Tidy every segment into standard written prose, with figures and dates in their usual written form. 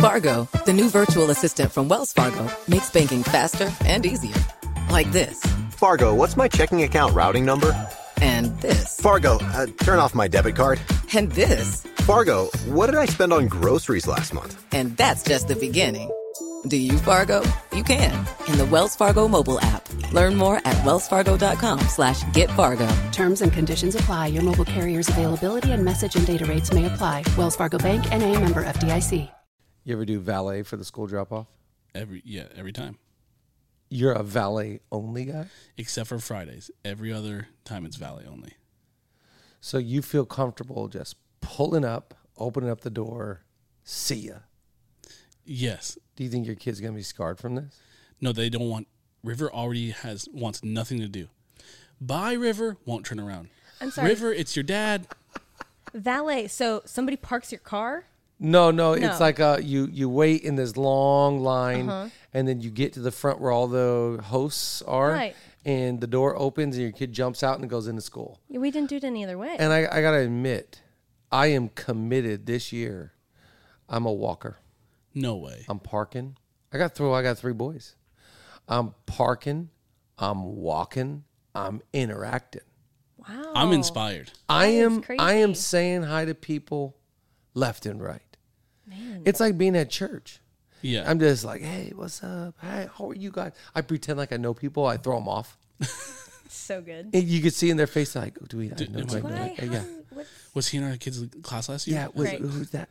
Fargo, the new virtual assistant from Wells Fargo, makes banking faster and easier. Like this. Fargo, what's my checking account routing number? And this. Fargo, turn off my debit card. And this. Fargo, what did I spend on groceries last month? And that's just the beginning. Do you, Fargo? You can. In the Wells Fargo mobile app. Learn more at wellsfargo.com/getfargo. Terms and conditions apply. Your mobile carrier's availability and message and data rates may apply. Wells Fargo Bank, N.A., member FDIC. You ever do valet for the school drop-off? Every time. You're a valet-only guy? Except for Fridays. Every other time it's valet only. So you feel comfortable just pulling up, opening up the door, see ya? Yes. Do you think your kid's going to be scarred from this? No, they don't want... River already wants nothing to do. Bye, River. Won't turn around. I'm sorry. River, it's your dad. Valet. So somebody parks your car? No. It's like you wait in this long line, and then you get to the front where all the hosts are, Right. and the door opens, and your kid jumps out and goes into school. Yeah, we didn't do it any other way. And I got to admit, I am committed this year. I'm a walker. No way. I'm parking. I got 3 boys. I'm parking. I'm walking. I'm interacting. Wow. I'm inspired. I am crazy. saying hi to people left and right. Man. It's like being at church. Yeah. I'm just like, hey, what's up? Hey, how are you guys? I pretend like I know people. I throw them off. So good. And you can see in their face, like, do we? I know, am I like, Why? yeah. Was he in our kids' class last year? Yeah, Right. who's that?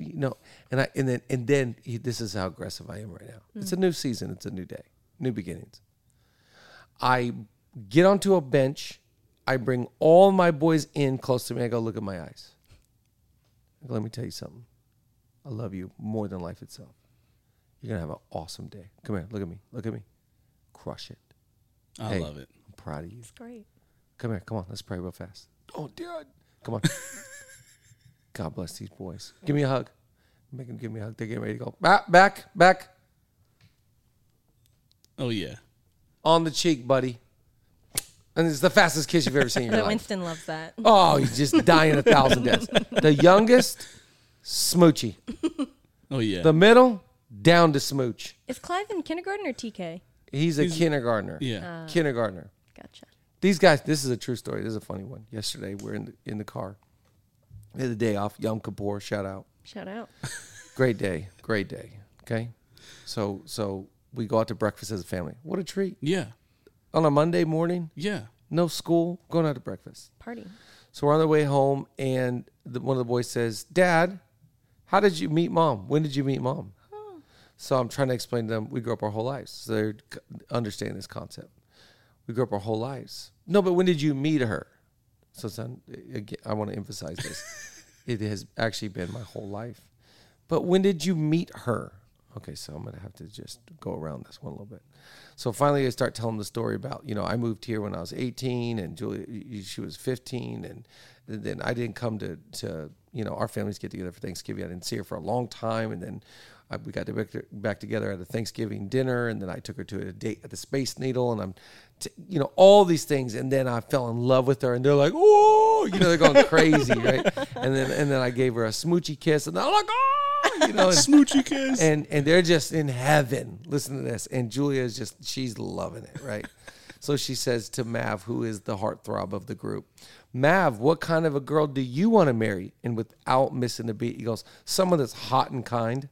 And then this is how aggressive I am right now. It's a new season. It's a new day, new beginnings. I get onto a bench. I bring all my boys in close to me. I go, look at my eyes. I go, let me tell you something. I love you more than life itself. You're gonna have an awesome day. Come here, look at me. Look at me. Crush it. I love it. I'm proud of you. It's great. Come here. Come on. Let's pray real fast. Oh, Dad. Come on. God bless these boys. Give me a hug. Make them give me a hug. They're getting ready to go. Back. Oh, yeah. On the cheek, buddy. And it's the fastest kiss you've ever seen in your life. Winston loves that. Oh, he's just dying 1,000 deaths. The youngest, smoochy. Oh, yeah. The middle, down to smooch. Is Clive in kindergarten or TK? He's a kindergartner. Yeah. Kindergartner. Gotcha. These guys, this is a true story. This is a funny one. Yesterday, we're in the car. We had the day off. Yom Kippur, shout out. Shout out. Great day. Okay? So we go out to breakfast as a family. What a treat. Yeah. On a Monday morning, Yeah. no school, going out to breakfast. Party. So we're on the way home, and one of the boys says, Dad, how did you meet Mom? When did you meet Mom? So I'm trying to explain to them, we grew up our whole lives. So they're understanding this concept. We grew up our whole lives. No, but when did you meet her? So son, again, I want to emphasize this. It has actually been my whole life. But when did you meet her? Okay, so I'm going to have to just go around this one a little bit. So finally I start telling the story about, I moved here when I was 18 and Julia, she was 15. And then I didn't come to our families get together for Thanksgiving. I didn't see her for a long time. And then we got back together at a Thanksgiving dinner. And then I took her to a date at the Space Needle. And all these things. And then I fell in love with her. And they're like, oh, they're going crazy, right? And then I gave her a smoochy kiss. And they're like, oh. And, Smoochy kiss. And they're just in heaven. Listen to this. And Julia is she's loving it, right? So she says to Mav, who is the heartthrob of the group, Mav, what kind of a girl do you want to marry? And without missing a beat, he goes, someone that's hot and kind.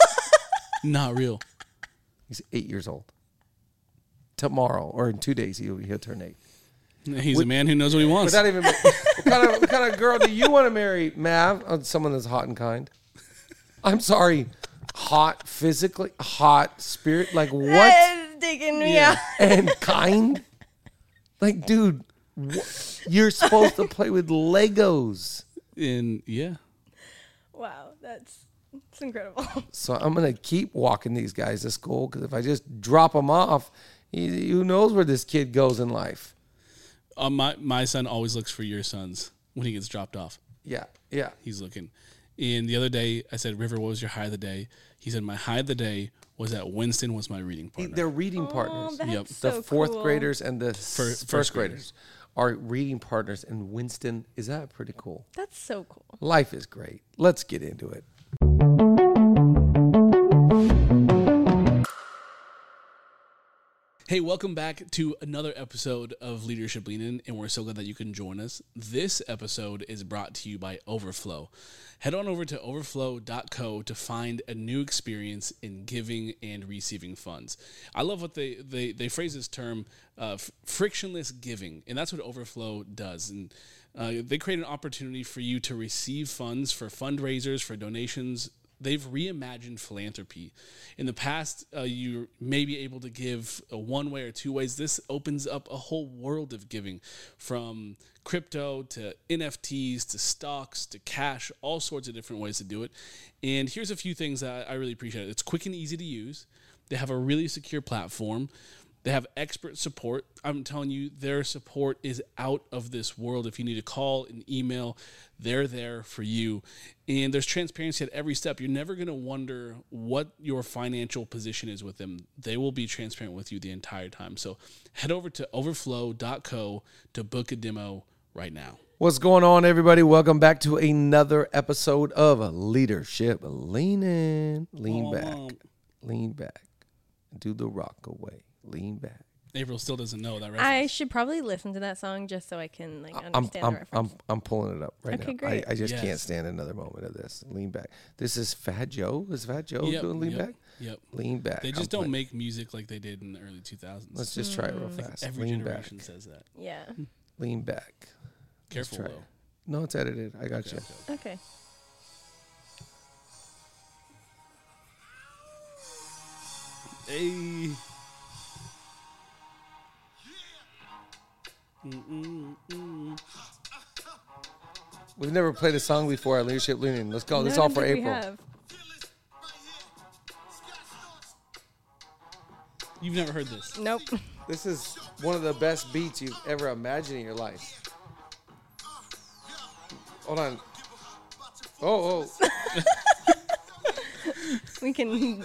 Not real. He's 8 years old. Tomorrow, or in 2 days, he'll turn 8. He's a man who knows what he wants. Without even, what kind of girl do you want to marry, Mav? Oh, someone that's hot and kind. I'm sorry, hot physically, hot spirit, like what? Digging me out. And kind? Like, dude, you're supposed to play with Legos. Yeah. Wow, that's incredible. So I'm going to keep walking these guys to school because if I just drop them off, who knows where this kid goes in life. My son always looks for your sons when he gets dropped off. Yeah. He's looking. And the other day, I said, River, what was your high of the day? He said, my high of the day was that Winston was my reading partner. They're reading partners. That's The so fourth cool. graders and the first graders. graders are reading partners. And Winston, is that pretty cool? That's so cool. Life is great. Let's get into it. Hey, welcome back to another episode of Leadership Lean In, and we're so glad that you can join us. This episode is brought to you by Overflow. Head on over to overflow.co to find a new experience in giving and receiving funds. I love what they phrase this term, frictionless giving, and that's what Overflow does. And they create an opportunity for you to receive funds for fundraisers, for donations. They've reimagined philanthropy. In the past, you may be able to give one way or two ways. This opens up a whole world of giving, from crypto to NFTs to stocks to cash, all sorts of different ways to do it. And here's a few things that I really appreciate. It's quick and easy to use. They have a really secure platform. They have expert support. I'm telling you, their support is out of this world. If you need a call, an email, they're there for you. And there's transparency at every step. You're never going to wonder what your financial position is with them. They will be transparent with you the entire time. So head over to overflow.co to book a demo right now. What's going on, everybody? Welcome back to another episode of Leadership Lean In. Lean back. Do the rock away. Lean back. April still doesn't know that reference. I should probably listen to that song just so I can understand the reference. I'm pulling it up right now. Okay, great. I just can't stand another moment of this. Lean back. This is Fat Joe. Is Fat Joe doing Lean Back? Yep. Lean back. They just don't make music like they did in the early 2000s. Let's just try it real fast. Every Lean generation back. says that. Yeah. Lean back. Careful, try though. it. No, it's edited. I got you. Okay. Hey. We've never played a song before at Leadership Lean In. Let's go. This is all for April. You've never heard this. Nope. This is one of the best beats you've ever imagined in your life. Hold on. Oh. We can.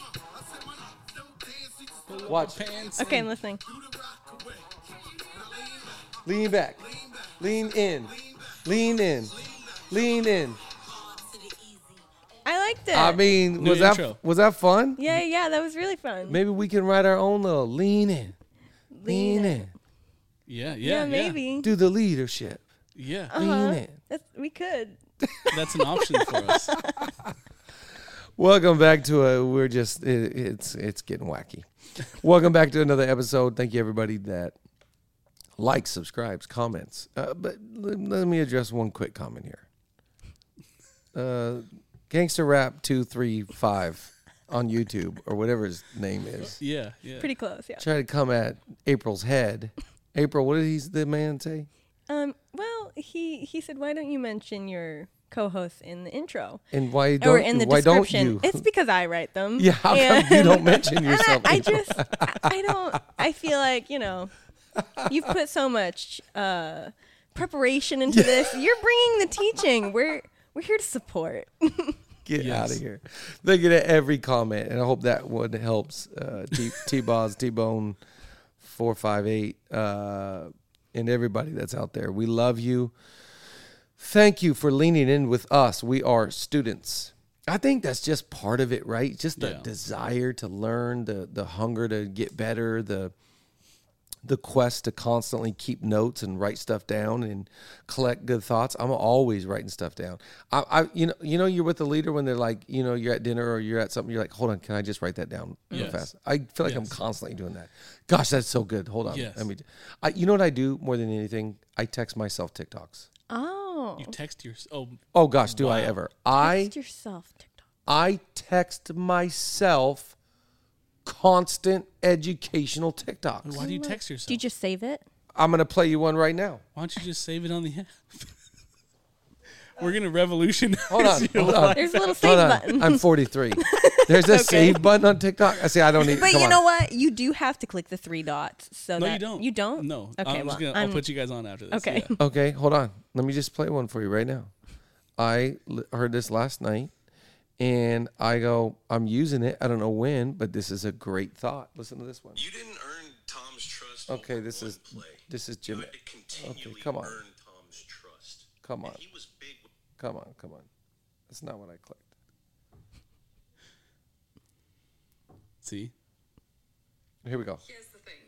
Watch. Okay, I'm listening. Lean back. Lean in. Lean in. Lean in. I liked it. I mean, New was intro. that fun? Yeah, that was really fun. Maybe we can write our own little lean in. Lean in. Yeah, maybe. Do the leadership. Yeah. Lean in. We could. That's an option for us. Welcome back to it's getting wacky. Welcome back to another episode. Thank you, everybody that likes, subscribes, comments. But let me address one quick comment here. Gangster Rap 235 on YouTube or whatever his name is. Yeah. Pretty close, yeah. Try to come at April's head. April, what did the man say? Well, he said, why don't you mention your co-hosts in the intro? And why Or in the why description. don't you? It's because I write them. Yeah, how come you don't mention yourself? I feel like, you've put so much preparation into this. You're bringing the teaching. We're here to support. Get out of here. They get at every comment, and I hope that one helps. T-Boz, T-Bone 458, and everybody that's out there. We love you. Thank you for leaning in with us. We are students. I think that's just part of it, right? Just the desire to learn, the hunger to get better, the quest to constantly keep notes and write stuff down and collect good thoughts. I'm always writing stuff down. You're with the leader when they're like, you're at dinner or you're at something. You're like, hold on, can I just write that down real fast? I feel like I'm constantly doing that. Gosh, that's so good. Hold on. Yes. You know what I do more than anything? I text myself TikToks. Oh. You text your... Oh gosh, do I ever? Text yourself TikTok. I text myself constant educational TikToks. Why do you text yourself? Do you just save it? I'm going to play you one right now. Why don't you just save it on the app? We're going to revolutionize Hold on. your life. There's a little save button. I'm 43. There's a save button on TikTok. I say I don't need. But come you on. know what? You do have to click the 3 dots. So No, that you don't. You don't? No. Okay, I'll put you guys on after this. Okay. Yeah. Okay, hold on. Let me just play one for you right now. I heard this last night, and I go, I'm using it. I don't know when, but this is a great thought. Listen to this one. You didn't earn Tom's trust. Okay, over this one is play. Jim. You had to continually Okay, come on. earn Tom's trust. Come on. And he was big. Come on. That's not what I clicked. See? Here we go. Here's the thing.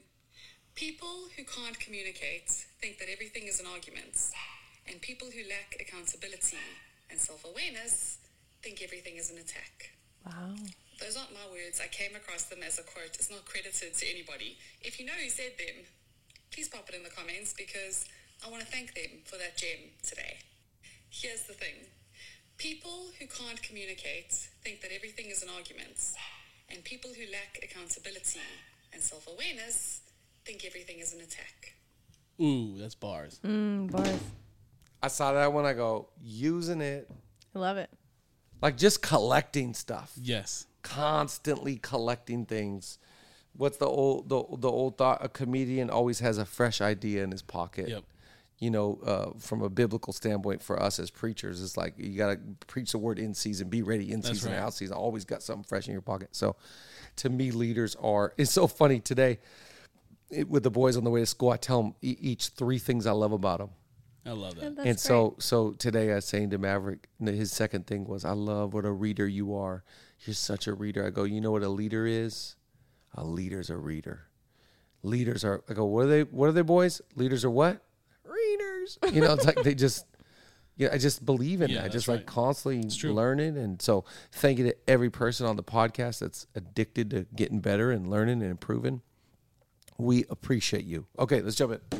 People who can't communicate think that everything is an argument, and people who lack accountability and self-awareness think everything is an attack. Wow. Those aren't my words. I came across them as a quote. It's not credited to anybody. If you know who said them, please pop it in the comments because I want to thank them for that gem today. Here's the thing. People who can't communicate think that everything is an argument, and people who lack accountability and self-awareness think everything is an attack. Ooh, that's bars. Bars. I saw that one. I go, using it. I love it. Like just collecting stuff. Yes. Constantly collecting things. What's the old thought? A comedian always has a fresh idea in his pocket. Yep. You know, from a biblical standpoint for us as preachers, it's like you got to preach the word in season, be ready in season, right. out season. Always got something fresh in your pocket. So to me, leaders are, it's so funny today with the boys on the way to school, I tell them each 3 things I love about them. I love that. That's And great. so today I was saying to Maverick, his second thing was, I love what a reader you are. You're such a reader. I go, you know what a leader is? A leader's a reader. Leaders are, I go, what are they boys? Leaders are what? Readers. You know, it's like they just, I just believe in Yeah, that. that's Just right. like constantly true. learning. And so thank you to every person on the podcast that's addicted to getting better and learning and improving. We appreciate you. Okay, let's jump in.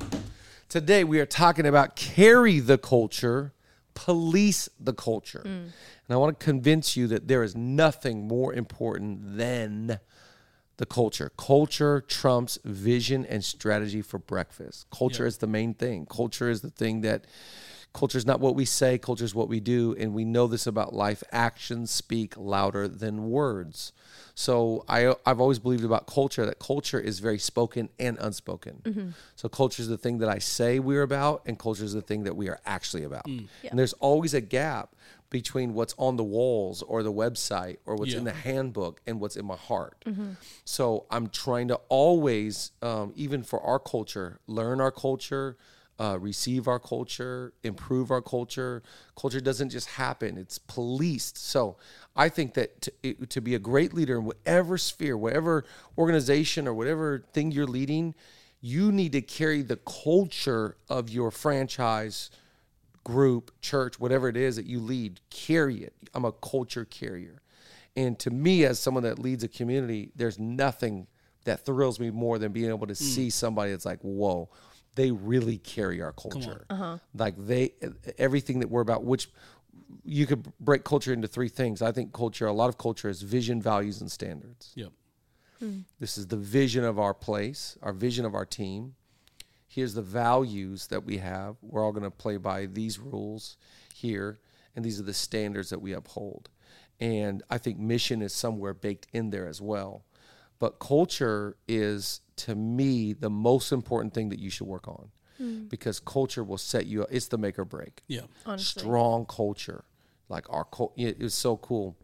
Today we are talking about carry the culture, police the culture. And I want to convince you that there is nothing more important than the culture. Culture trumps vision and strategy for breakfast. Culture is the main thing. Culture is the thing that, culture is not what we say, culture is what we do. And we know this about life. Actions speak louder than words. So I've always believed about culture that culture is very spoken and unspoken. So culture is the thing that I say we're about, and culture is the thing that we are actually about. And there's always a gap between what's on the walls or the website or what's in the handbook and what's in my heart. So I'm trying to always, even for our culture, learn our culture, receive our culture, improve our culture. Culture doesn't just happen, it's policed. So I think that to be a great leader in whatever sphere, whatever organization or whatever thing you're leading, you need to carry the culture of your franchise, group, church, whatever it is that you lead. Carry it. I'm a culture carrier. And to me, as someone that leads a community, there's nothing that thrills me more than being able to see somebody that's like, whoa, they really carry our culture. Like everything that we're about, which you could break culture into 3 things. I think culture, a lot of culture is vision, values, and standards. Yep. This is the vision of our place, our vision of our team. Here's the values that we have. We're all going to play by these rules here, and these are the standards that we uphold. And I think mission is somewhere baked in there as well. But culture is, to me, the most important thing that you should work on, because culture will set you up. It's the make or break. Yeah. Honestly. Strong culture. Like it was so cool.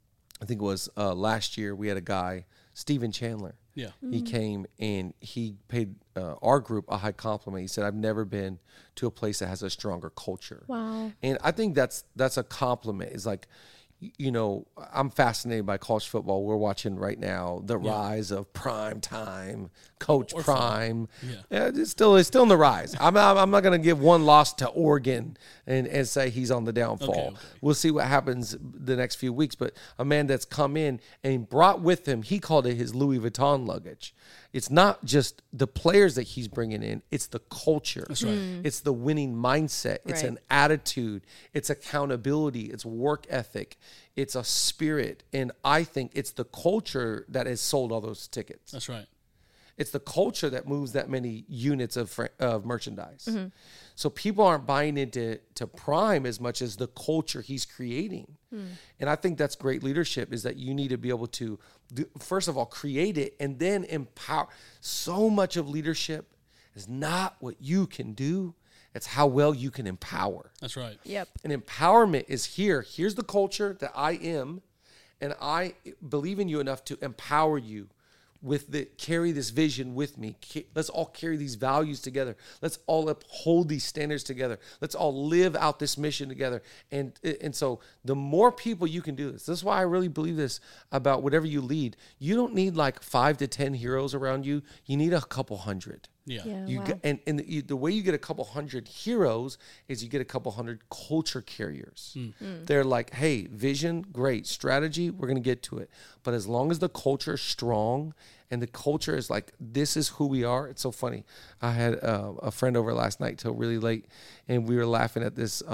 I think it was last year we had a guy, Steven Chandler. Yeah. He came and he paid our group a high compliment. He said, I've never been to a place that has a stronger culture. Wow. And I think that's a compliment. It's like, you know, I'm fascinated by college football. We're watching right now the rise of prime time, Coach Prime. Yeah, it's still in the rise. I'm not going to give one loss to Oregon and say he's on the downfall. Okay. We'll see what happens the next few weeks. But a man that's come in and brought with him, he called it his Louis Vuitton luggage. It's not just the players that he's bringing in. It's the culture. That's right. It's the winning mindset. It's Right. an attitude. It's accountability. It's work ethic. It's a spirit. And I think it's the culture that has sold all those tickets. That's right. It's the culture that moves that many units of merchandise. So people aren't buying into Prime as much as the culture he's creating. And I think that's great leadership, is that you need to be able to, first of all, create it and then empower. So much of leadership is not what you can do. It's how well you can empower. That's right. Yep. And empowerment is here. Here's the culture that I am, and I believe in you enough to empower you carry this vision with me. Let's all carry these values together. Let's all uphold these standards together. Let's all live out this mission together. And so the more people you can do this is why I really believe this about whatever you lead. You don't need like 5 to 10 heroes around you. You need a couple hundred. Yeah. You wow. get, and the way you get a couple hundred heroes is you get a couple hundred culture carriers. They're like, hey, vision, great. Strategy, we're going to get to it. But as long as the culture is strong and the culture is like, this is who we are. It's so funny. I had a friend over last night till really late, and we were laughing at this.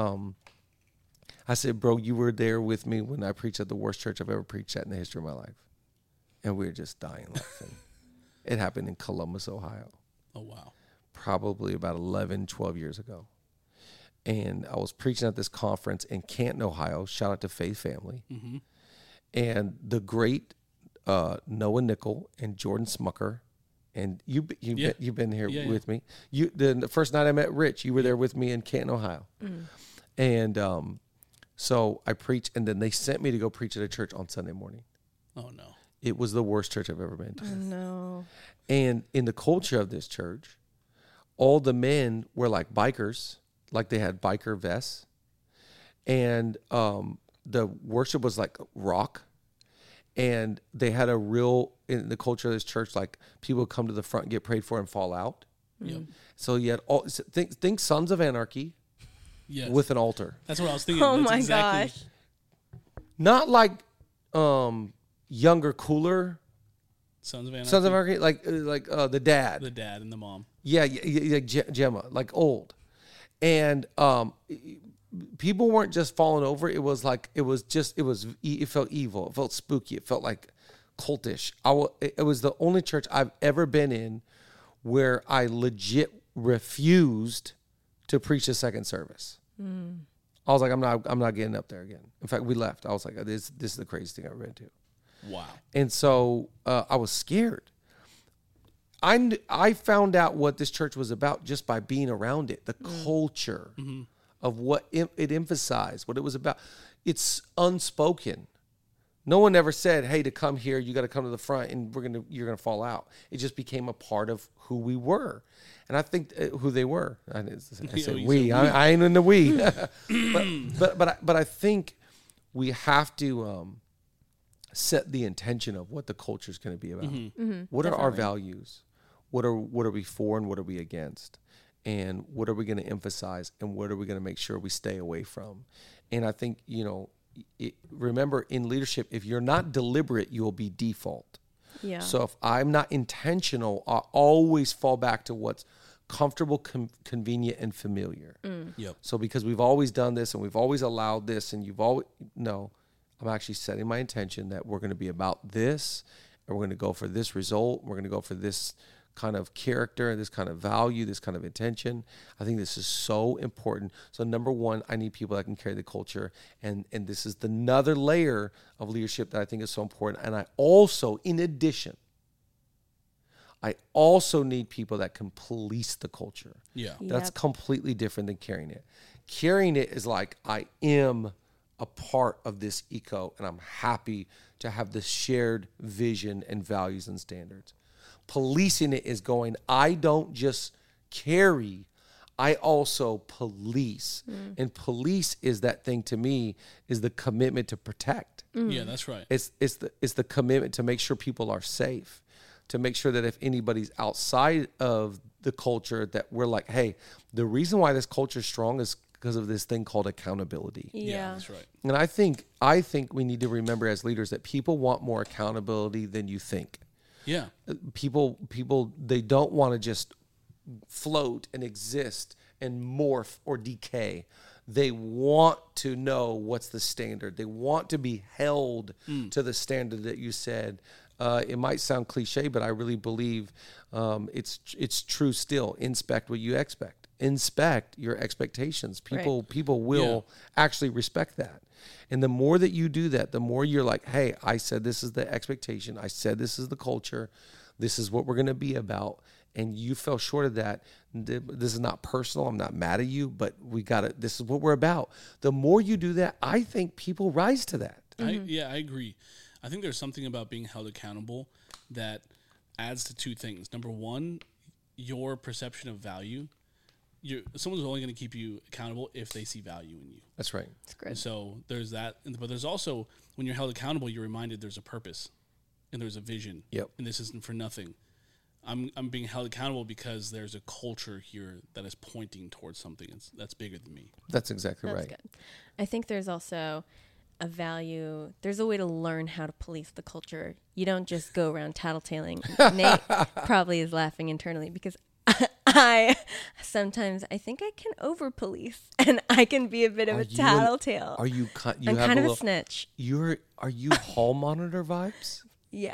I said, bro, you were there with me when I preached at the worst church I've ever preached at in the history of my life. And we were just dying laughing. It happened in Columbus, Ohio. Oh, wow. Probably about 11, 12 years ago. And I was preaching at this conference in Canton, Ohio. Shout out to Faith Family. Mm-hmm. And the great Noah Nickel and Jordan Smucker. And you've been here with me. The first night I met Rich, you were there with me in Canton, Ohio. And so I preached, and then they sent me to go preach at a church on Sunday morning. Oh, no. It was the worst church I've ever been to. Oh, no. And in the culture of this church, all the men were like bikers, like they had biker vests. And the worship was like rock. And they had a real, in the culture of this church, like people would come to the front, get prayed for, and fall out. Yep. So you had all, think Sons of Anarchy Yes. with an altar. That's what I was thinking. Oh, That's my exactly, gosh. Not like younger, cooler Sons of Anarchy. Sons of Anarchy, like the dad. The dad and the mom. Yeah, Gemma, like old. And people weren't just falling over. It felt evil. It felt spooky. It felt like cultish. It was the only church I've ever been in where I legit refused to preach a second service. I was like, I'm not getting up there again. In fact, we left. I was like, this is the craziest thing I've ever been to. Wow. And so I was scared. I found out what this church was about just by being around it, the culture of what it emphasized, what it was about. It's unspoken. No one ever said, hey, to come here, you got to come to the front and you're going to fall out. It just became a part of who we were. And I think who they were. I said we. I ain't in the we. but I think we have to set the intention of what the culture is going to be about. What are our values? What are we for and what are we against? And what are we going to emphasize and what are we going to make sure we stay away from? And I think, remember in leadership, if you're not deliberate, you will be default. Yeah. So if I'm not intentional, I always fall back to what's comfortable, convenient, and familiar. Yep. So because we've always done this and we've always allowed this and I'm actually setting my intention that we're going to be about this and we're going to go for this result. We're going to go for this kind of character, this kind of value, this kind of intention. I think this is so important. So number one, I need people that can carry the culture. And this is another layer of leadership that I think is so important. And I also, in addition, I also need people that can police the culture. Yeah. That's completely different than carrying it. Carrying it is like, I am a part of this eco and I'm happy to have this shared vision and values and standards. Policing it is going, I don't just carry, I also police. And police is that thing to me, is the commitment to protect. Yeah, that's right. It's the commitment to make sure people are safe, to make sure that if anybody's outside of the culture, that we're like, hey, the reason why this culture is strong is because of this thing called accountability. Yeah, that's right. And I think we need to remember as leaders that people want more accountability than you think. Yeah. People, they don't want to just float and exist and morph or decay. They want to know what's the standard. They want to be held to the standard that you said. It might sound cliche, but I really believe it's true still. Inspect what you expect. Inspect your expectations. People will actually respect that. And the more that you do that, the more you're like, hey, I said this is the expectation. I said this is the culture. This is what we're going to be about. And you fell short of that. This is not personal. I'm not mad at you, but we got it. This is what we're about. The more you do that, I think people rise to that. I agree. I think there's something about being held accountable that adds to two things. Number one, your perception of value. Someone's only going to keep you accountable if they see value in you. That's right. It's great. So there's that. But there's also, when you're held accountable, you're reminded there's a purpose and there's a vision. Yep. And this isn't for nothing. I'm being held accountable because there's a culture here that is pointing towards something that's bigger than me. That's exactly That's right. good. I think there's also a value. There's a way to learn how to police the culture. You don't just go around tattletaling. Nate probably is laughing internally because I sometimes I think I can over police and I can be a bit of a tattletale. Are you? You I'm have kind of little, a snitch. Are you hall monitor vibes? Yeah.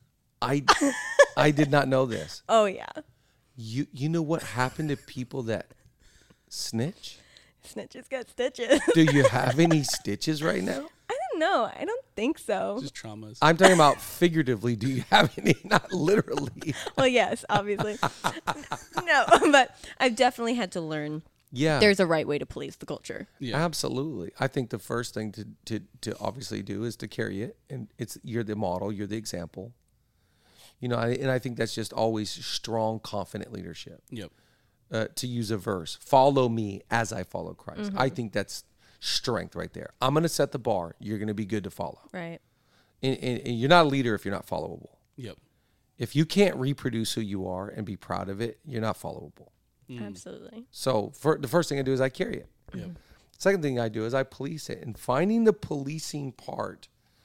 I did not know this. Oh yeah. You know what happened to people that snitch? Snitches got stitches. Do you have any stitches right now? I don't know. I don't think so. Just traumas. I'm talking about figuratively. Do you have any? Not literally. Well, yes, obviously. No, but I've definitely had to learn Yeah. there's a right way to police the culture. Yeah. Absolutely. I think the first thing to obviously do is to carry it, and you're the model, you're the example. You know, and I think that's just always strong, confident leadership. Yep. To use a verse, follow me as I follow Christ. I think that's strength right there. I'm going to set the bar. You're going to be good to follow. Right. And you're not a leader if you're not followable. Yep. If you can't reproduce who you are and be proud of it, you're not followable. Absolutely. So the first thing I do is I carry it. Yep. Second thing I do is I police it. And finding the policing part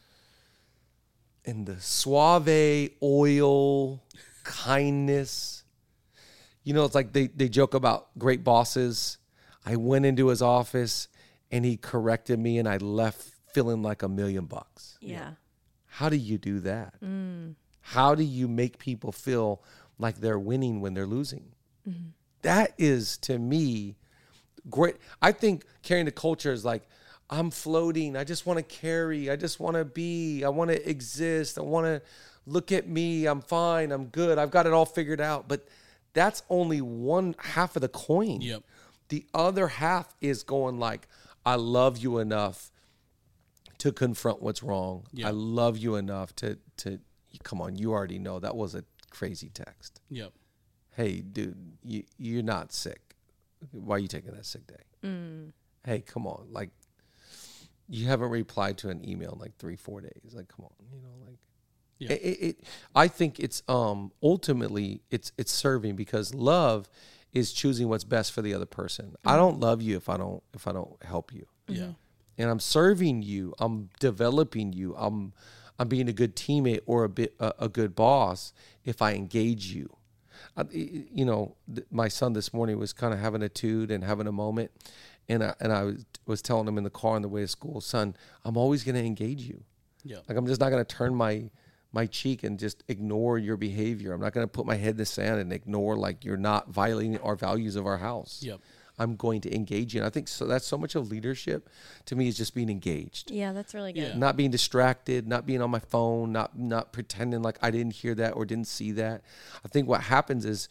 and the suave oil, kindness. You know, it's like they joke about great bosses. I went into his office and he corrected me and I left feeling like $1 million. Yeah. How do you do that? How do you make people feel like they're winning when they're losing? That is, to me, great. I think carrying the culture is like, I'm floating. I just want to carry. I just want to be. I want to exist. I want to look at me. I'm fine. I'm good. I've got it all figured out. But that's only one half of the coin. Yep. The other half is going like, I love you enough to confront what's wrong. Yep. I love you enough to come on. You already know that was a crazy text. Yep. Hey, dude, you're not sick. Why are you taking that sick day? Hey, come on. Like, you haven't replied to an email in like 3-4 days. Like, come on, you know, like, Yeah. I think it's ultimately it's serving, because love is choosing what's best for the other person. I don't love you if I don't help you. Yeah. And I'm serving you. I'm developing you. I'm being a good teammate or a good boss if I engage you. You know, my son this morning was kind of having a toot and having a moment, and I was telling him in the car on the way to school, son, I'm always going to engage you. Yeah. Like, I'm just not going to turn my cheek and just ignore your behavior. I'm not going to put my head in the sand and ignore like you're not violating our values of our house. Yep. I'm going to engage you. And I think so. That's so much of leadership to me, is just being engaged. Yeah, that's really good. Yeah. Not being distracted, not being on my phone, not pretending like I didn't hear that or didn't see that. I think what happens is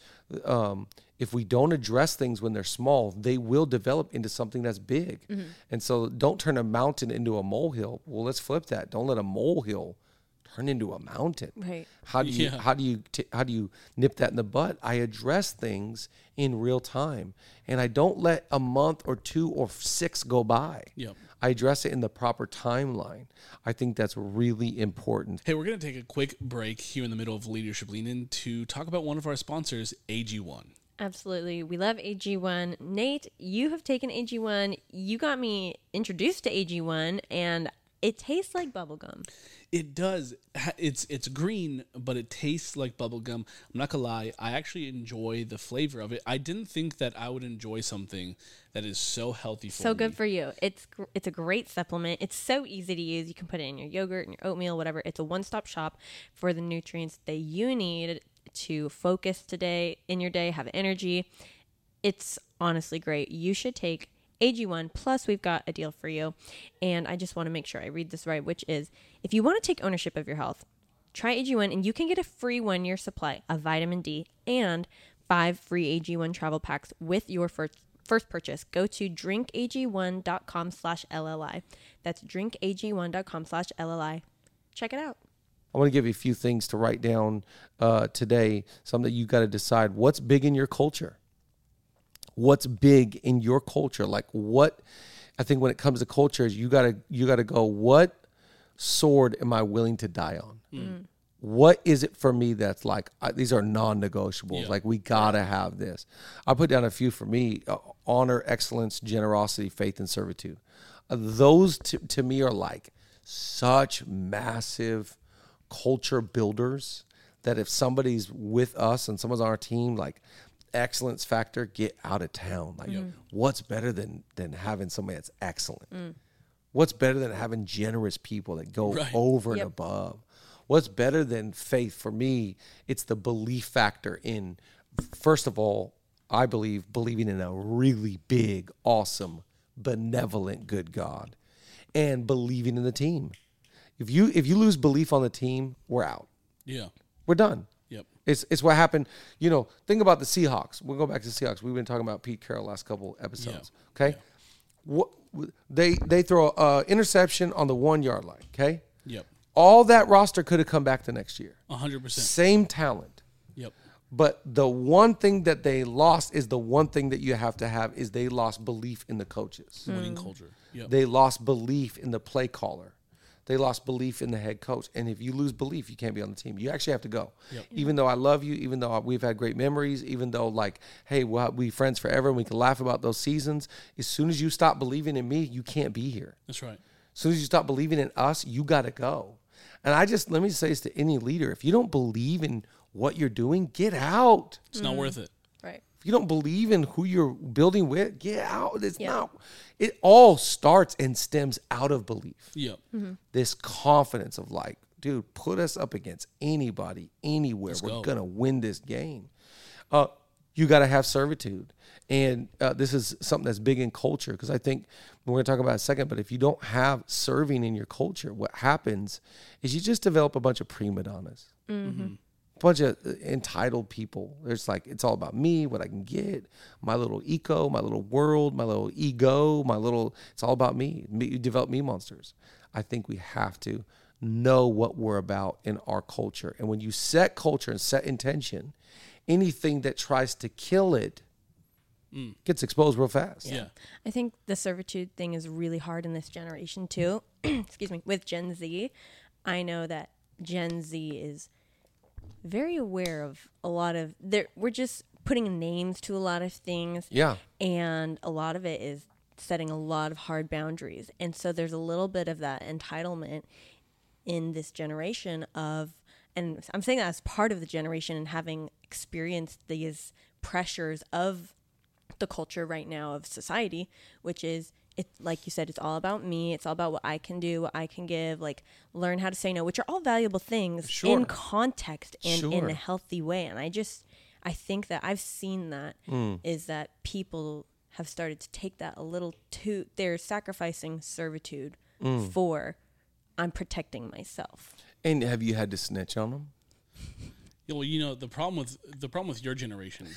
if we don't address things when they're small, they will develop into something that's big. And so don't turn a mountain into a molehill. Well, let's flip that. Don't let a molehill turn into a mountain. Right. How do you Yeah. how do you nip that in the bud? I address things in real time, and I don't let a month or 2 or 6 go by. Yep. I address it in the proper timeline. I think that's really important. Hey, we're going to take a quick break here in the middle of Leadership Lean In to talk about one of our sponsors, AG1. Absolutely. We love AG1. Nate, you have taken AG1. You got me introduced to AG1, and it tastes like bubblegum. It does. It's green, but it tastes like bubble gum. I'm not gonna lie. I actually enjoy the flavor of it. I didn't think that I would enjoy something that is so healthy for me. So good for you. It's a great supplement. It's so easy to use. You can put it in your yogurt, in your oatmeal, whatever. It's a one-stop shop for the nutrients that you need to focus today in your day, have energy. It's honestly great. You should take AG1, plus we've got a deal for you. And I just want to make sure I read this right, which is, if you want to take ownership of your health, try AG1 and you can get a free 1-year supply of vitamin D and 5 free AG1 travel packs with your first purchase. Go to drinkag1.com/LLI. That's drinkag1.com/LLI. Check it out. I want to give you a few things to write down today. Something that you got to decide what's big in your culture. What's big in your culture? Like what? I think when it comes to culture, you gotta go. What sword am I willing to die on? What is it for me that's like, these are non-negotiables. Yeah. Like we gotta have this. I put down a few for me: honor, excellence, generosity, faith, and servitude. Those to me are like such massive culture builders that if somebody's with us and someone's on our team, like excellence factor, get out of town. Like what's better than having somebody that's excellent? What's better than having generous people that go over and above? What's better than faith? For me, it's the belief factor in, first of all, I believing in a really big, awesome, benevolent, good God, and believing in the team. If you lose belief on the team, we're out. Yeah. We're done. Yep. It's what happened. Think about the Seahawks. We'll go back to the Seahawks. We've been talking about Pete Carroll last couple episodes. Yeah. Okay. What they throw a interception on the 1 yard line. Okay. Yep. All that roster could have come back the next year. 100%. Same talent. Yep. But the one thing that they lost is the one thing that you have to have is they lost belief in the coaches. Winning culture. Yep. They lost belief in the play caller. They lost belief in the head coach. And if you lose belief, you can't be on the team. You actually have to go. Yep. Even though I love you, even though we've had great memories, even though like, hey, we friends forever and we can laugh about those seasons. As soon as you stop believing in me, you can't be here. That's right. As soon as you stop believing in us, you got to go. And let me say this to any leader. If you don't believe in what you're doing, get out. It's not worth it. Right. If you don't believe in who you're building with, get out. It's not. It all starts and stems out of belief. Yep. This confidence of like, dude, put us up against anybody, anywhere. We're going to win this game. You got to have servitude. And this is something that's big in culture because I think we're going to talk about it in a second, but if you don't have serving in your culture, what happens is you just develop a bunch of prima donnas. A bunch of entitled people. There's like, it's all about me, what I can get, my little ego, my little world, my little ego, it's all about me. You develop me monsters. I think we have to know what we're about in our culture. And when you set culture and set intention, anything that tries to kill it gets exposed real fast. Yeah. I think the servitude thing is really hard in this generation too. Excuse me. With Gen Z, I know that Gen Z is very aware of a lot of we're just putting names to a lot of things. Yeah. And a lot of it is setting a lot of hard boundaries. And so there's a little bit of that entitlement in this generation and I'm saying that as part of the generation and having experienced these pressures of the culture right now of society, which is, it, like you said, it's all about me. It's all about what I can do, what I can give, like learn how to say no, which are all valuable things in context and in a healthy way. And I think that I've seen that is that people have started to take that a little too, they're sacrificing servitude for I'm protecting myself. And have you had to snitch on them? Well, the problem with your generation.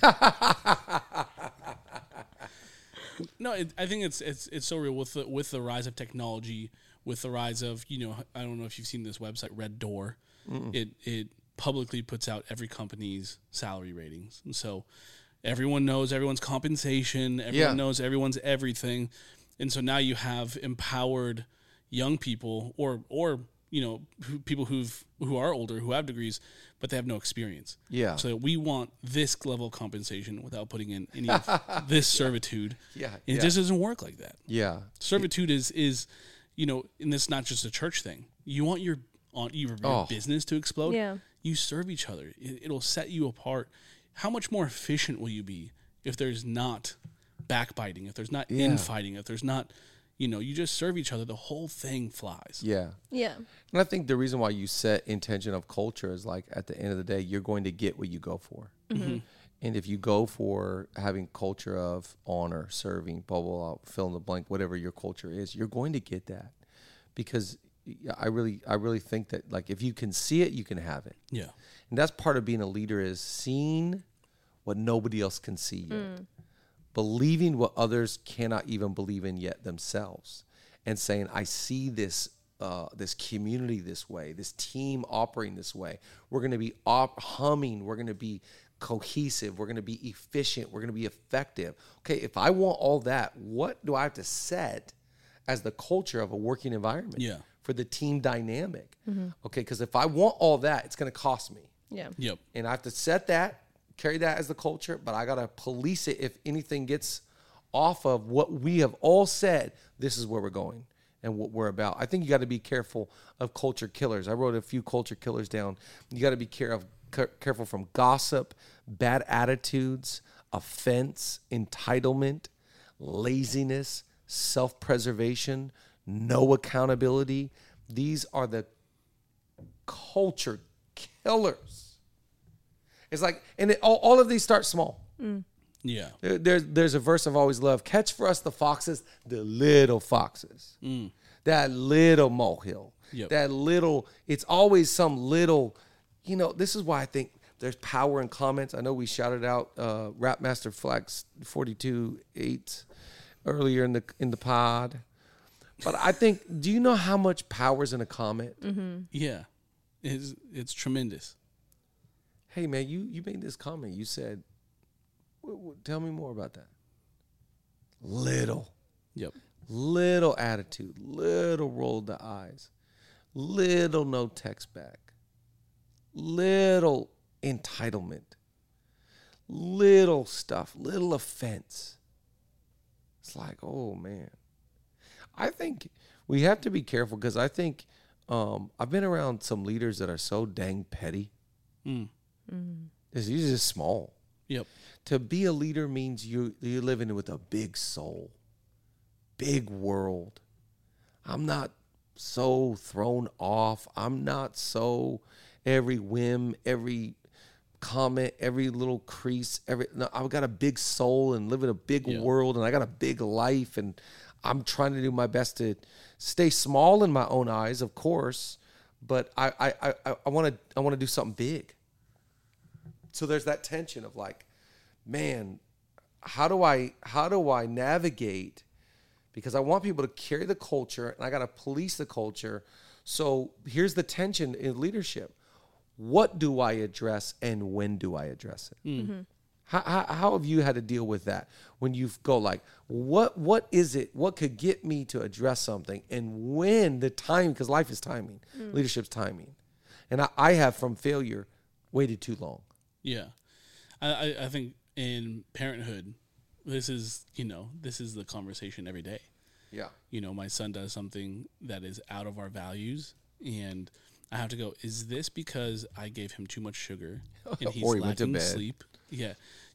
No, I think it's so real with the rise of technology, with the rise of I don't know if you've seen this website Red Door. It publicly puts out every company's salary ratings, and so everyone knows everyone's compensation. Everyone knows everyone's everything, and so now you have empowered young people or people who are older who have degrees, but they have no experience. Yeah. So we want this level of compensation without putting in any of this servitude. Yeah. And it just doesn't work like that. Yeah. Servitude is and it's not just a church thing. You want your business to explode. Yeah. You serve each other. It'll set you apart. How much more efficient will you be if there's not backbiting, if there's not infighting, if there's not you just serve each other, the whole thing flies. Yeah. Yeah. And I think the reason why you set intention of culture is like at the end of the day, you're going to get what you go for. Mm-hmm. And if you go for having culture of honor, serving, blah, blah, blah, fill in the blank, whatever your culture is, you're going to get that. Because I really think that like if you can see it, you can have it. Yeah. And that's part of being a leader is seeing what nobody else can see yet. Believing what others cannot even believe in yet themselves, and saying, I see this this community this way, this team operating this way. We're going to be humming. We're going to be cohesive. We're going to be efficient. We're going to be effective. Okay, if I want all that, what do I have to set as the culture of a working environment for the team dynamic? Okay, because if I want all that, it's going to cost me. Yeah. Yep. And I have to set that, carry that as the culture, but I got to police it if anything gets off of what we have all said, this is where we're going and what we're about. I think you got to be careful of culture killers. I wrote a few culture killers down. You got to be careful from gossip, bad attitudes, offense, entitlement, laziness, self-preservation, no accountability. These are the culture killers. It's like, and all of these start small. Yeah. There's a verse I've always loved. Catch for us the foxes, the little foxes. That little molehill. Yep. That little, it's always some little, this is why I think there's power in comments. I know we shouted out Rapmaster Flex 42.8 earlier in the pod. But I think, do you know how much power's in a comment? Yeah. It's tremendous. Hey, man, you made this comment. You said, tell me more about that. Little. Yep. Little attitude. Little roll of the eyes. Little no text back. Little entitlement. Little stuff. Little offense. It's like, oh, man. I think we have to be careful because I think I've been around some leaders that are so dang petty. It's usually just small. Yep. To be a leader means you're living with a big soul, big world. I'm not so thrown off. I'm not so every whim, every comment, every little crease. I've got a big soul and live in a big world, and I got a big life, and I'm trying to do my best to stay small in my own eyes, of course, but I want to do something big. So there's that tension of like, man, how do I navigate? Because I want people to carry the culture and I got to police the culture. So here's the tension in leadership. What do I address and when do I address it? How have you had to deal with that when you go like, what is it? What could get me to address something? And when the time, because life is timing, leadership's timing. And I have from failure waited too long. Yeah. I think in parenthood, this is the conversation every day. Yeah. My son does something that is out of our values, and I have to go, is this because I gave him too much sugar and he's Or he went to lacking bed. sleep? Yeah.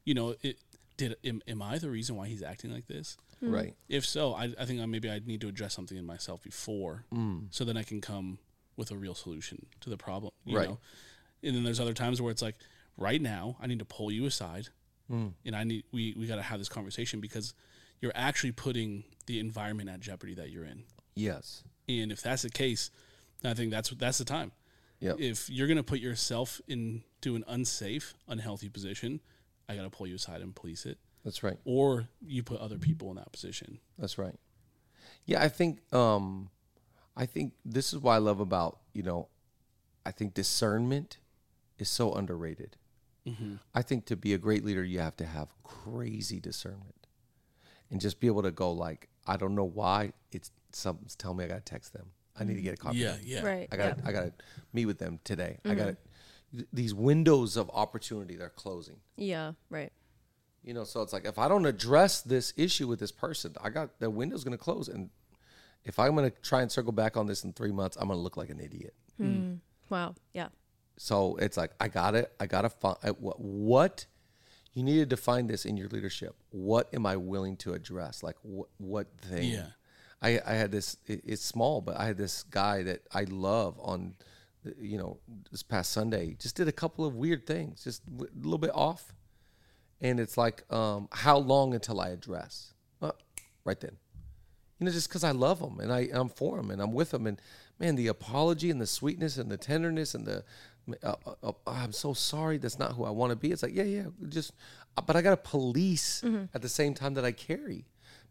Am I the reason why he's acting like this? Right. If so, I think maybe I need to address something in myself before, so then I can come with a real solution to the problem. You Right. know? And then there's other times where it's like, right now, I need to pull you aside, and we got to have this conversation because you're actually putting the environment at jeopardy that you're in. Yes. And if that's the case, I think that's the time. Yep. If you're going to put yourself into an unsafe, unhealthy position, I got to pull you aside and police it. That's right. Or you put other people in that position. That's right. Yeah, I think this is what I love about, I think discernment is so underrated. I think to be a great leader, you have to have crazy discernment and just be able to go like, I don't know why something's telling me I got to text them. I need to get a copy. Yeah. Right. I got to meet with them today. I got these windows of opportunity that are closing. Yeah. Right. So it's like, if I don't address this issue with this person, the window's going to close. And if I'm going to try and circle back on this in 3 months, I'm going to look like an idiot. Wow. Yeah. So it's like, I got to find what you need to define this in your leadership. What am I willing to address? Like what thing? Yeah. I had this, it's small, but I had this guy that I love on, this past Sunday, just did a couple of weird things, just a little bit off. And it's like, how long until I address? Right then. Just because I love them and I'm for them and I'm with them. And man, the apology and the sweetness and the tenderness and I'm so sorry. That's not who I want to be. It's like, but I got to police at the same time that I carry,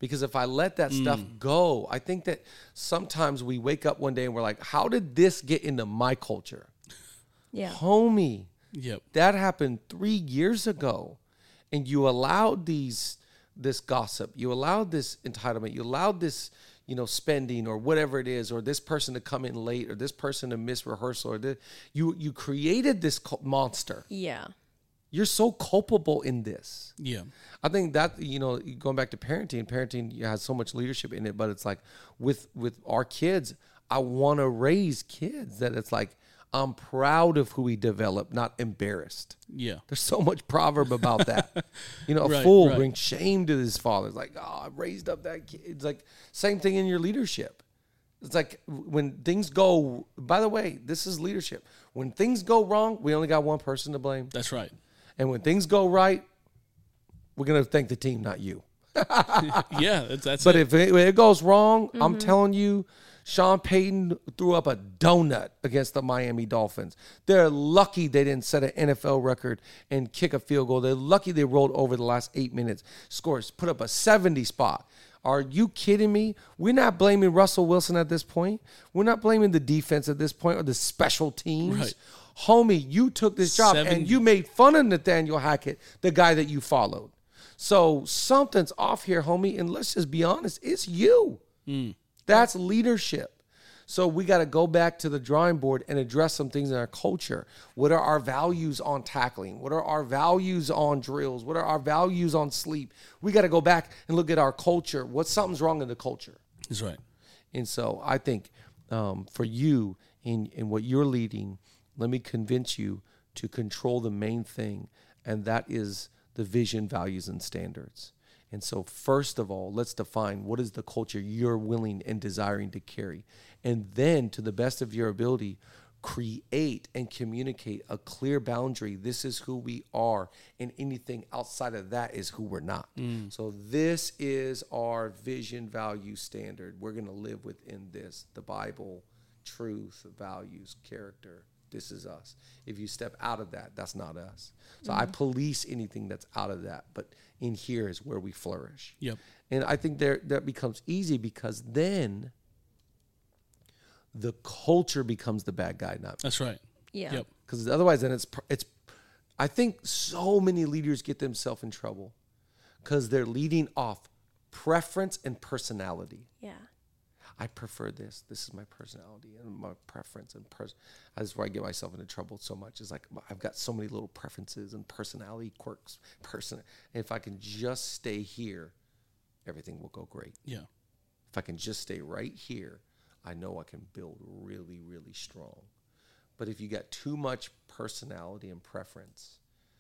Because if I let that stuff go, I think that sometimes we wake up one day and we're like, how did this get into my culture? Yeah. Homie, Yep. that happened 3 years ago. And you allowed this gossip. You allowed this entitlement. You allowed this, spending or whatever it is, or this person to come in late, or this person to miss rehearsal, or you created this monster. Yeah. You're so culpable in this. Yeah. I think that, going back to parenting has so much leadership in it, but it's like with our kids, I want to raise kids that it's like, I'm proud of who we developed, not embarrassed. Yeah. There's so much proverb about that. A Right, fool right. brings shame to his father. It's like, I raised up that kid. It's like same thing in your leadership. It's like when things go, by the way, this is leadership. When things go wrong, we only got one person to blame. That's right. And when things go right, we're going to thank the team, not you. Yeah. That's But it. if it goes wrong, I'm telling you, Sean Payton threw up a donut against the Miami Dolphins. They're lucky they didn't set an NFL record and kick a field goal. They're lucky they rolled over the last 8 minutes. Scores, put up a 70 spot. Are you kidding me? We're not blaming Russell Wilson at this point. We're not blaming the defense at this point or the special teams. Right. Homie, you took this job and you made fun of Nathaniel Hackett, the guy that you followed. So something's off here, homie, and let's just be honest, it's you. That's leadership. So we got to go back to the drawing board and address some things in our culture. What are our values on tackling? What are our values on drills? What are our values on sleep? We got to go back and look at our culture. Something's wrong in the culture. That's right. And so I think for you in what you're leading, let me convince you to control the main thing, and that is the vision, values, and standards. And so first of all, let's define what is the culture you're willing and desiring to carry. And then, to the best of your ability, create and communicate a clear boundary. This is who we are, and anything outside of that is who we're not. So this is our vision, value, standard. We're going to live within this, the Bible, truth, values, character. This is us. If you step out of that, that's not us. So I police anything that's out of that. But in here is where we flourish. Yep. And I think that becomes easy because then the culture becomes the bad guy, not me. That's right. Yeah. Yep. Because otherwise, then it's. I think so many leaders get themselves in trouble because they're leading off preference and personality. Yeah. I prefer this. This is my personality and my preference and that's where I get myself into trouble so much. It's like I've got so many little preferences and personality quirks. And if I can just stay here, everything will go great. Yeah. If I can just stay right here, I know I can build really, really strong. But if you got too much personality and preference,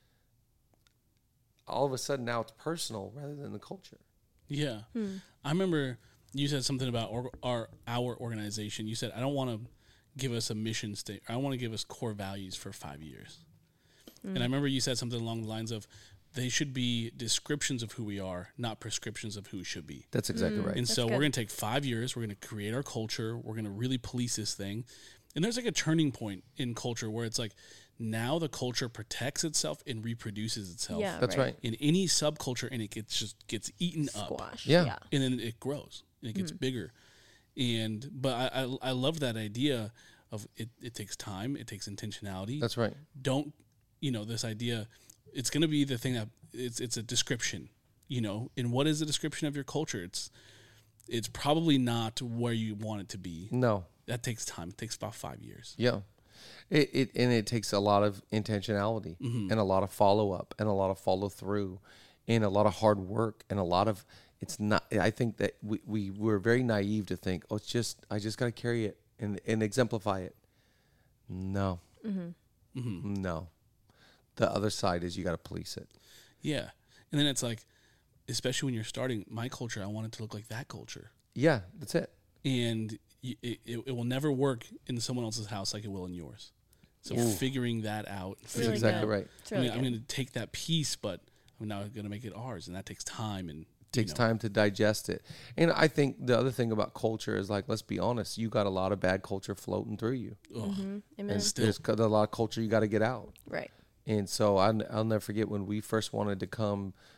all of a sudden now it's personal rather than the culture. Yeah. I remember you said something about our organization. You said, I don't want to give us a mission statement. I want to give us core values for 5 years. And I remember you said something along the lines of, they should be descriptions of who we are, not prescriptions of who we should be. That's exactly right. And so good. we're going to take 5 years. We're going to create our culture. We're going to really police this thing. And there's like a turning point in culture where it's like, now the culture protects itself and reproduces itself. Yeah. That's right. In any subculture, and it gets eaten up. Squash. Yeah. And then it grows and it gets bigger. But I love that idea of it takes time, it takes intentionality. That's right. Don't, this idea, it's going to be the thing that it's a description, and what is the description of your culture? It's probably not where you want it to be. No. That takes time. It takes about 5 years. Yeah. It takes a lot of intentionality and a lot of follow up and a lot of follow through and a lot of hard work and a lot of I think that we were very naive to think, I just got to carry it and exemplify it. No. No. The other side is you got to police it. Yeah. And then it's like, especially when you're starting, my culture, I want it to look like that culture. Yeah, that's it. And it will never work in someone else's house like it will in yours. So figuring that out. It's really exactly good. right. It's really I'm going to take that piece, but I'm now going to make it ours, and that takes time. And Takes time to digest it. And I think the other thing about culture is, like, let's be honest, you got a lot of bad culture floating through you. Amen. And there's a lot of culture you got to get out. Right. And so I'll never forget when we first wanted to come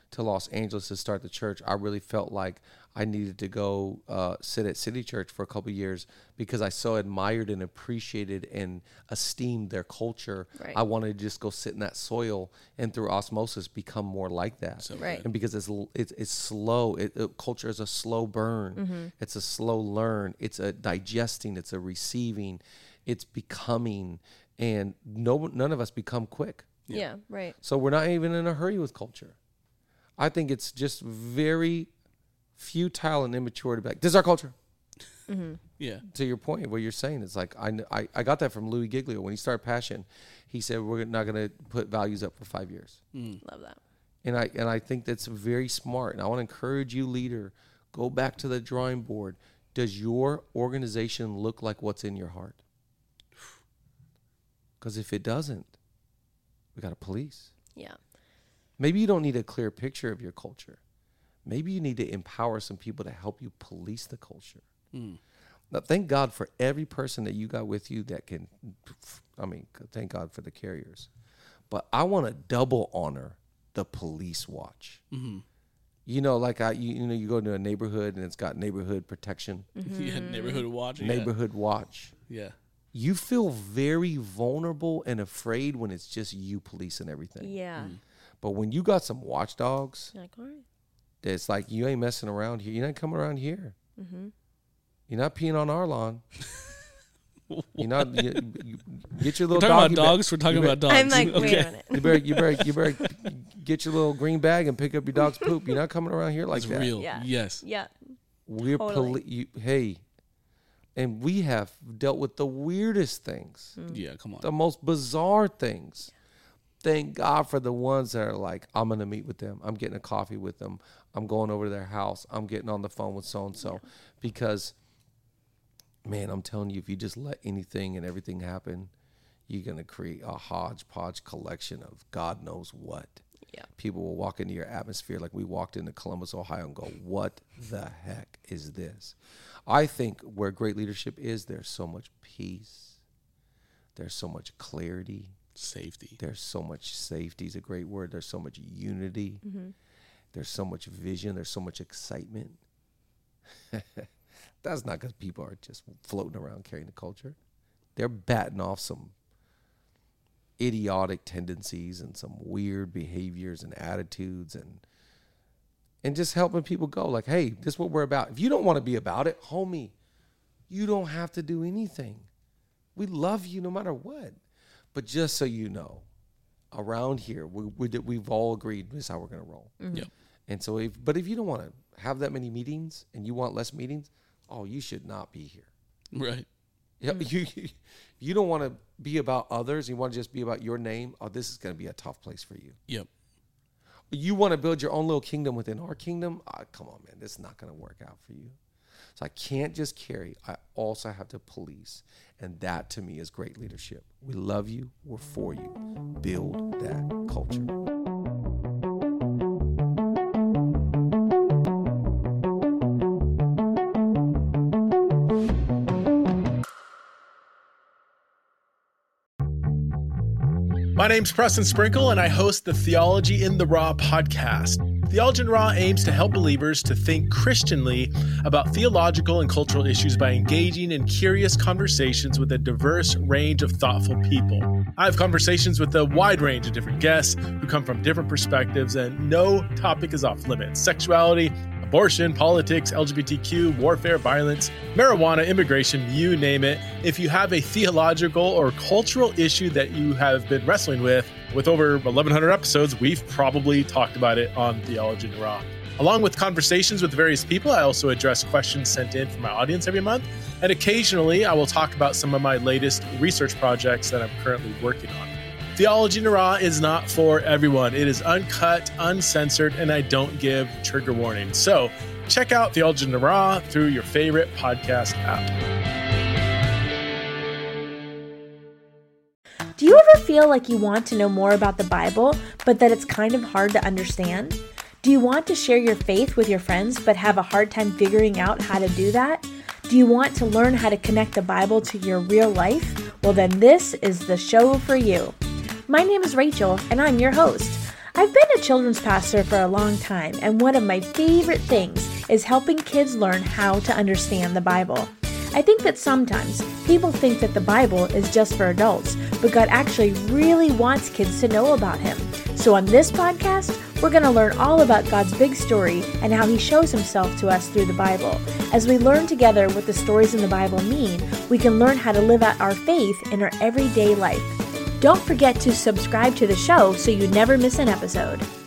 to Los Angeles to start the church, I really felt like I needed to go sit at City Church for a couple of years because I so admired and appreciated and esteemed their culture. Right. I wanted to just go sit in that soil and through osmosis become more like that. So Right. And because it's slow, culture is a slow burn. It's a slow learn. It's a digesting. It's a receiving. It's becoming. And none of us become quick. Yeah, right. So we're not even in a hurry with culture. I think it's just very futile and immature to be like, this is our culture. Yeah. To your point, what you're saying, it's like, I got that from Louis Giglio. When he started Passion, he said, we're not going to put values up for 5 years. Love that. And I think that's very smart. And I want to encourage you, leader, go back to the drawing board. Does your organization look like what's in your heart? Because if it doesn't, we got to police. Yeah. Maybe you don't need a clear picture of your culture. Maybe you need to empower some people to help you police the culture. Now, thank God for every person that you got with you that can, thank God for the carriers. But I want to double honor the police watch. You know, like you go to a neighborhood and it's got neighborhood protection, Yeah, neighborhood watch. neighborhood watch. Yeah. You feel very vulnerable and afraid when it's just you policing everything. Yeah. But when you got some watchdogs, You're like, all right. it's like you ain't messing around here. You're not coming around here. You're not peeing on our lawn. You're not. You get your We're little talking dog. about dogs. We're talking about dogs. I'm like, wait a minute. You better get your little green bag and pick up your dog's poop. You're not coming around here like It's that. real. Yeah. Yes. Yeah. We're Totally. hey, and we have dealt with the weirdest things, Yeah. Come on. the most bizarre things. Thank God for the ones that are like, I'm going to meet with them. I'm getting a coffee with them. I'm going over to their house. I'm getting on the phone with so-and-so. Because, man, I'm telling you, if you just let anything and everything happen, you're going to create a hodgepodge collection of God knows what. Yeah. People will walk into your atmosphere like we walked into Columbus, Ohio, and go, what the heck is this? I think where great leadership is, there's so much peace. There's so much clarity. Safety. There's so much safety is a great word. There's so much unity. There's so much vision. There's so much excitement. That's not because people are just floating around carrying the culture. They're batting off some idiotic tendencies and some weird behaviors and attitudes and just helping people go like, hey, this is what we're about. If you don't want to be about it, homie, you don't have to do anything. We love you no matter what. But just so you know, around here, we've all agreed this is how we're going to roll. Yep. And so, if you don't want to have that many meetings and you want less meetings, you should not be here. Right. Yeah, you don't want to be about others. You want to just be about your name. This is going to be a tough place for you. Yep. You want to build your own little kingdom within our kingdom. Come on, man, this is not going to work out for you. So I can't just carry. I also have to police. And that, to me, is great leadership. We love you. We're for you. Build that culture. My name's Preston Sprinkle, and I host the Theology in the Raw podcast. Theology in the Raw aims to help believers to think Christianly about theological and cultural issues by engaging in curious conversations with a diverse range of thoughtful people. I have conversations with a wide range of different guests who come from different perspectives, and no topic is off limits. Sexuality, abortion, politics, LGBTQ, warfare, violence, marijuana, immigration, you name it. If you have a theological or cultural issue that you have been wrestling with over 1,100 episodes, we've probably talked about it on Theology in the Raw. Along with conversations with various people, I also address questions sent in from my audience every month. And occasionally, I will talk about some of my latest research projects that I'm currently working on. Theology in the Raw is not for everyone. It is uncut, uncensored, and I don't give trigger warnings. So check out Theology in the Raw through your favorite podcast app. Do you ever feel like you want to know more about the Bible, but that it's kind of hard to understand? Do you want to share your faith with your friends, but have a hard time figuring out how to do that? Do you want to learn how to connect the Bible to your real life? Well, then this is the show for you. My name is Rachel, and I'm your host. I've been a children's pastor for a long time, and one of my favorite things is helping kids learn how to understand the Bible. I think that sometimes people think that the Bible is just for adults, but God actually really wants kids to know about Him. So on this podcast, we're going to learn all about God's big story and how He shows Himself to us through the Bible. As we learn together what the stories in the Bible mean, we can learn how to live out our faith in our everyday life. Don't forget to subscribe to the show so you never miss an episode.